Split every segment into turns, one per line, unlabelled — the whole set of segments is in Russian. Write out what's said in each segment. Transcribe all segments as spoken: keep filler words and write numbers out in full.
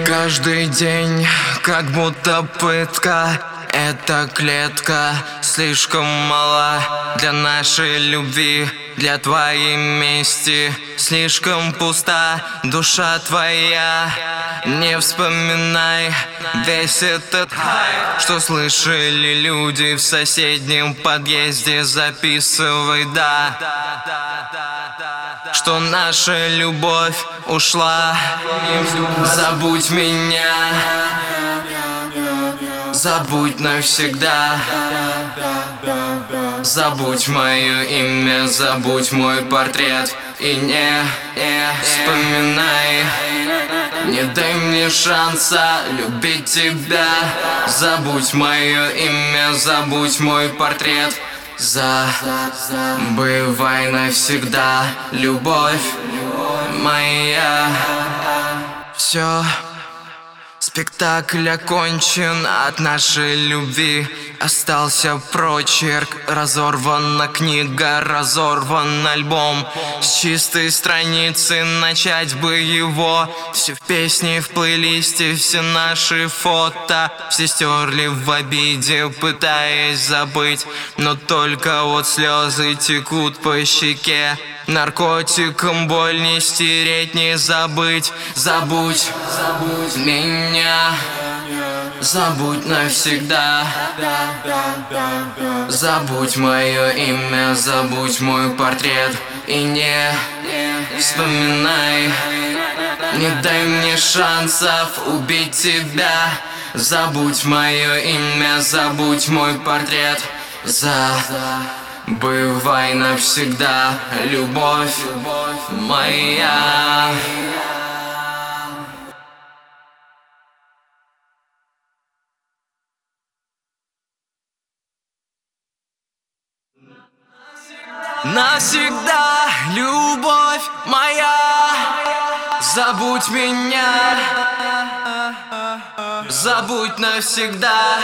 Каждый день как будто пытка. Эта клетка слишком мала для нашей любви, для твоей мести. Слишком пуста душа твоя. Не вспоминай весь этот хайп, что слышали люди в соседнем подъезде. Записывай, да, что наша любовь ушла. Забудь меня, забудь навсегда. Забудь мое имя, забудь мой портрет. И не, не вспоминай. Не дай мне шанса любить тебя. Забудь мое имя, забудь мой портрет. Забывай навсегда, любовь моя. Все, спектакль окончен, от нашей любви остался прочерк. Разорвана книга, разорван альбом. С чистой страницы начать бы его. Все в песне, в плейлисте, все наши фото все стерли в обиде, пытаясь забыть. Но только вот слезы текут по щеке. Наркотиком боль не стереть, не забыть. Забудь, забудь меня, забудь навсегда. Забудь мое имя, забудь мой портрет. И не вспоминай. Не дай мне шансов убить тебя. Забудь мое имя, забудь мой портрет. Забывай навсегда, любовь моя. Навсегда, любовь моя. Забудь меня, забудь навсегда.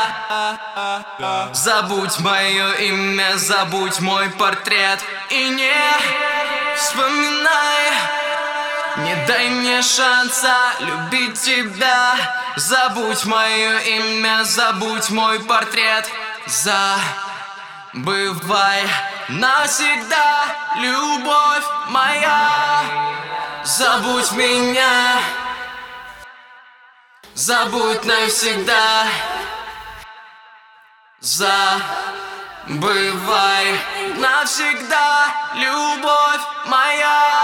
Забудь мое имя, забудь мой портрет. И не вспоминай. Не дай мне шанса любить тебя. Забудь мое имя, забудь мой портрет. Забывай навсегда, любовь моя. Забудь меня, забудь навсегда. Забывай навсегда, любовь моя.